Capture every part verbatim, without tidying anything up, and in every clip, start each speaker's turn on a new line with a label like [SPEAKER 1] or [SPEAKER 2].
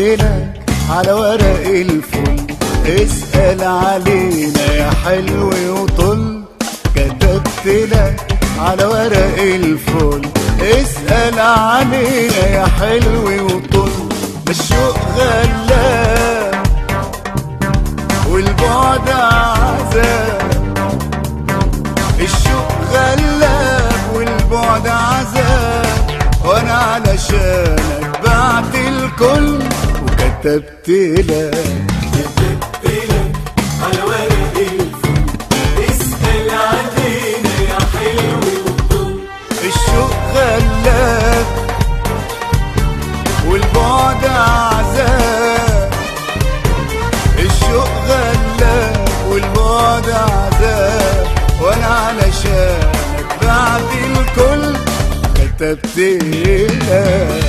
[SPEAKER 1] لك على ورق الفل اسأل علينا يا حلو وطل. كتبت لك على ورق الفل اسأل علينا يا حلو وطل. الشوق غلاب والبعد عذاب، الشوق غلاب والبعد عذاب، وانا علشانك بعت الكل وكتبت لك.
[SPEAKER 2] كتبت لك على ورق الفل اسأل علينا يا حلو وطل.
[SPEAKER 1] الشوق غلاب والبعد عذاب، الشوق غلاب والبعد عذاب، وانا علشانك بعد الكل كتبت لك.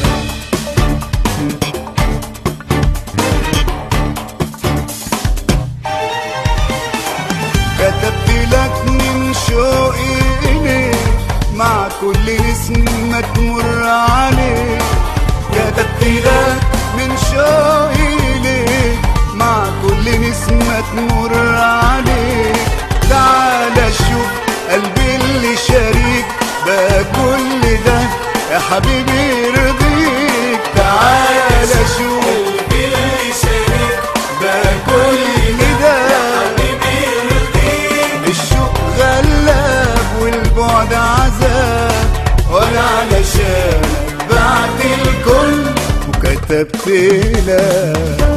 [SPEAKER 1] كتبت لك من شوقي إليك مع كل نسمة تمر عليك. كتبت لك من شوقي إليك مع كل نسمة تمر عليك. تعال شوف قلبي اللي شريك بقى كل ده يا حبيبي يرضيك. تعال شوف
[SPEAKER 2] قلبي اللي شريك
[SPEAKER 1] بقى كل ده يا حبيبي يرضيك. الشوق غلاب والبعد عذاب، وانا علشانك بعت الكل وكتبت لك.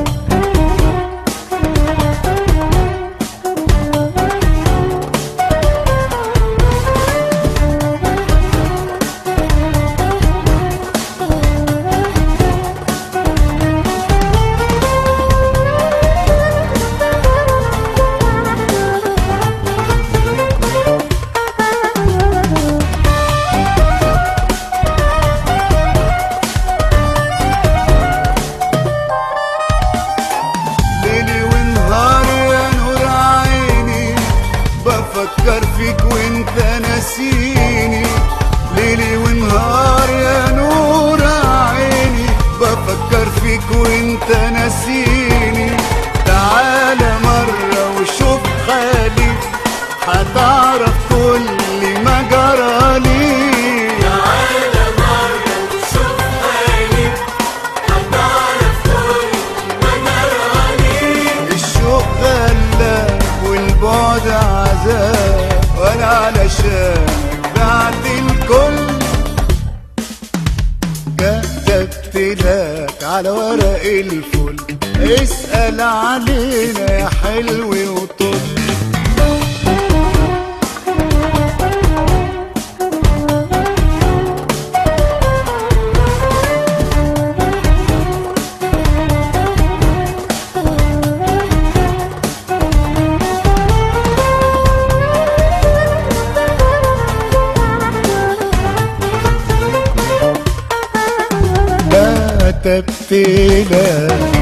[SPEAKER 1] بفكر فيك وانت ناسيني ليلي ونهار يا نور عيني. بفكر فيك وانت ناسيني. تعالى مرة وشوف حالي هتعرف كل ما جرالي.
[SPEAKER 2] تعالى مرة وشوف حالي هتعرف كل ما جرالي.
[SPEAKER 1] الشوق غلاب والبعد عذاب، وانا علشانك بعد الكل كتبت لك على ورق الفل اسأل علينا يا حلو وطل. كتبت لك